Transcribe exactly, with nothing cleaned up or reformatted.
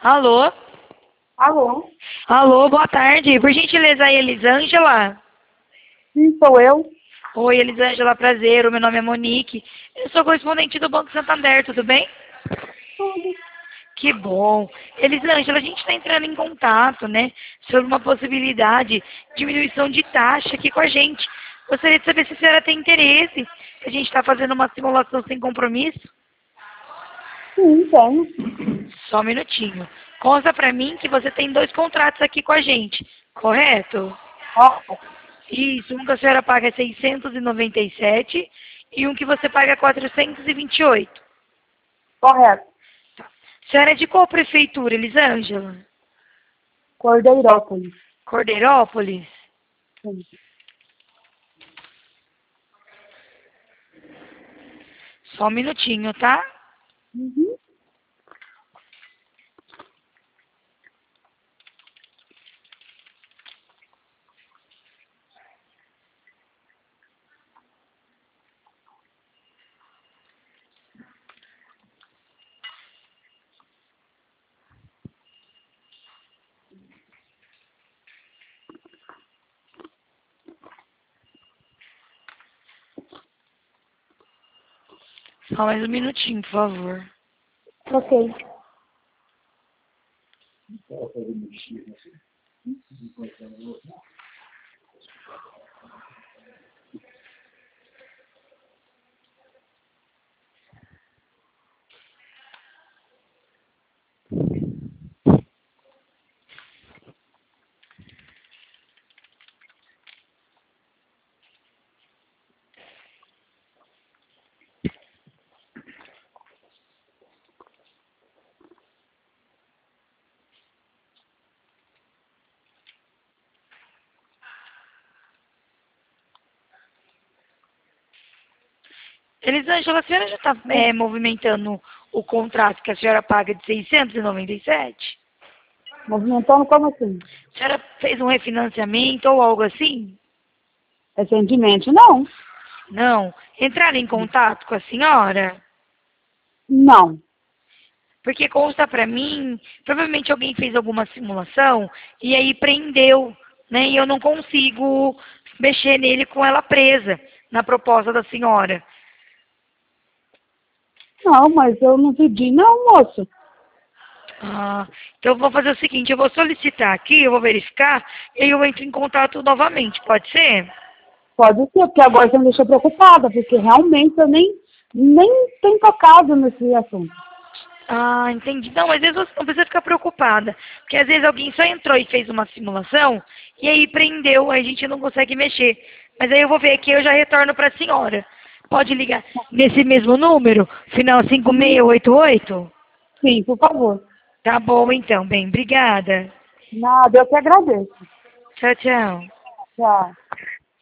Alô? Alô? Alô, boa tarde. Por gentileza, aí, Elisângela? Sim, sou eu. Oi, Elisângela, prazer. O meu nome é Monique. Eu sou correspondente do Banco Santander, tudo bem? Tudo. Que bom. Elisângela, a gente está entrando em contato, né, sobre uma possibilidade de diminuição de taxa aqui com a gente. Gostaria de saber se a senhora tem interesse. A gente está fazendo uma simulação sem compromisso. Sim, tenho. Só um minutinho. Conta pra mim que você tem dois contratos aqui com a gente, correto? Ó, Isso, um que a senhora paga seiscentos e noventa e sete e um que você paga quatrocentos e vinte e oito. correto. A senhora é de qual prefeitura, Elisângela? Cordeirópolis. Cordeirópolis? Sim. Só um minutinho, tá? Uhum. Só mais um minutinho, por favor. Ok. Elisângela, a senhora já está movimentando o contrato que a senhora paga de seiscentos e noventa e sete? Movimentando como assim? A senhora fez um refinanciamento ou algo assim? Recentemente, não. Não. Entraram em contato com a senhora? Não. Porque consta pra mim, provavelmente alguém fez alguma simulação e aí prendeu, né? E eu não consigo mexer nele com ela presa na proposta da senhora. Não, mas eu não pedi, não, moço. Ah, então eu vou fazer o seguinte, eu vou solicitar aqui, eu vou verificar, e aí eu entro em contato novamente, pode ser? Pode ser, porque agora você me deixou preocupada, porque realmente eu nem, nem tenho tocado nesse assunto. Ah, entendi. Não, mas às vezes você não precisa ficar preocupada. Porque às vezes alguém só entrou e fez uma simulação e aí prendeu, aí a gente não consegue mexer. Mas aí eu vou ver aqui e eu já retorno para a senhora. Pode ligar nesse mesmo número, final cinco seis oito oito? Sim, por favor. Tá bom então, bem, obrigada. Nada, eu que agradeço. Tchau, tchau. Tchau.